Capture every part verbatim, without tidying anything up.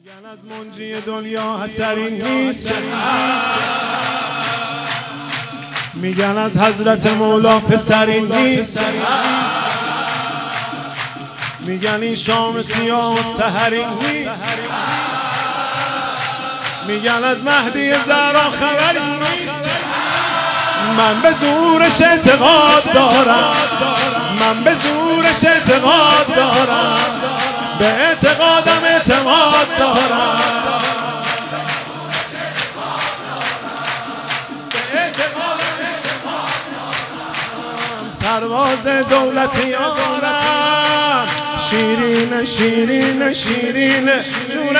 میگن از منجی دنیا اثری نیست، میگن از حضرت مولا پسری نیست، میگن این شام سیاه و سحری نیست، میگن از مهدی زهرا خبری نیست. من به زورش اعتقاد دارم، من به زورش اعتقاد دارم، به اعتقادم اعتماد دارم، به اعتقادم اعتماد دارم. سرباز دولتیارم، شیرین شیرین شیرین جون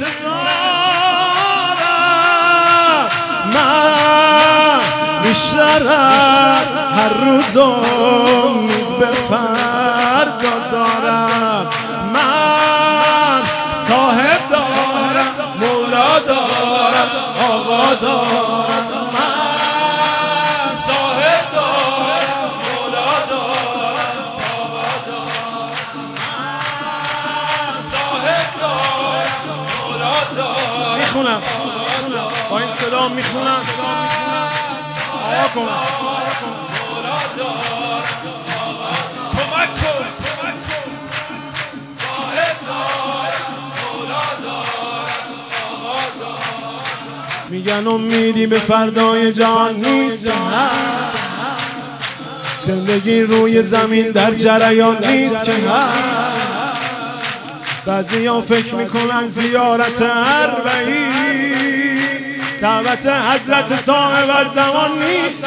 انتظارم. من بیشتر هر روز امید به فردا دارم. من صاحب دارم، مولا دارم، آقا دارم. من صاحب دارم، مولا دارم، آقا دارم. من صاحب دارم، مولا دارم. میخونم با این صدا میخونم، آقا کن مولا دارم، کمک کن کمک کن. صاحب دارم، مولا دارم، آقا دارم. میگن امیدی به فردای جان نیست، زندگی روی زمین در جریان نیست که هست. بعضیا فکر میکنن زیارت اربعین دعوت حضرت صاحب الزمان نیست.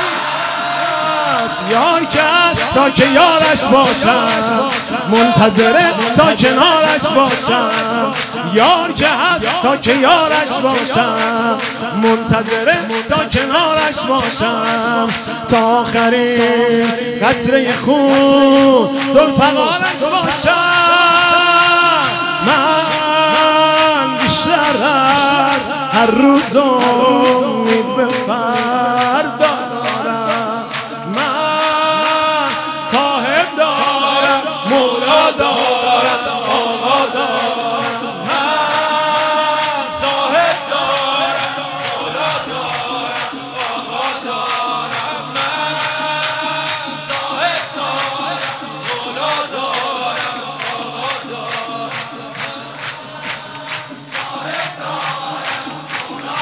یار کرد تا که یارش باشم، منتظره تا کنارش باشم. یار که هست تا که یارش باشم، منتظره تا کنارش باشم. تا آخرین قطره خون ذوالفقارش باشم. من بیشتر از هر روز امید به فردا دارم. من صاحب دارم، مولا دارم، آقا دارم. من صاحب دارم، مولا دارم، آقا دارم. من صاحب دارم، مولا دارم، آقا دارم. صاحب دارم، مولا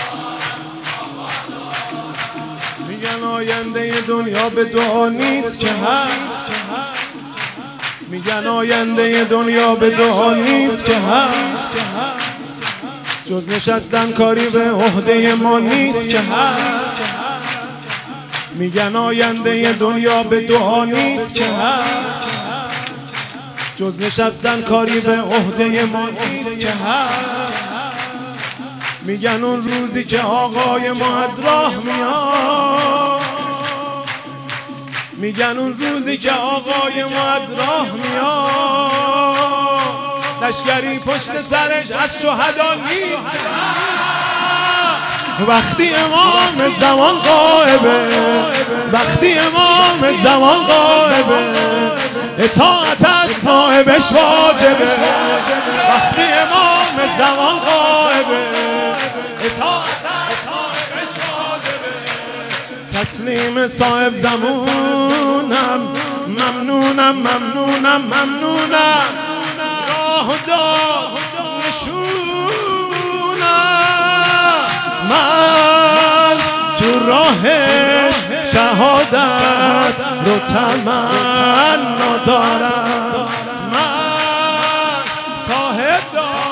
دارم. میگن آینده دنیا به دعا نیست که هست، میگن آینده دنیا به دعا نیست که هست. جز نشستن کاری به عهده ما نیست که هست. میگن آینده دنیا به دعا نیست که هست. جز نشستن کاری به عهده ما نیست که هست. میگن اون روزی که آقای ما از راه میاد، میگن اون روزی که آقای ما از راه میاد، لشکری پشت سرش از شهدا نیست. وقتی امام زمان غائبه، وقتی امام زمان غائبه، اطاعت از نائبش واجبه. وقتی امام زمان غائبه، اطاعت از نائبش واجبه. تسلیم صاحب زمونم، ممنونم ممنونم ممنونم. راه داد نشونم، من تو راهش شهادت رو تمنا دارم. من صاحب دارم،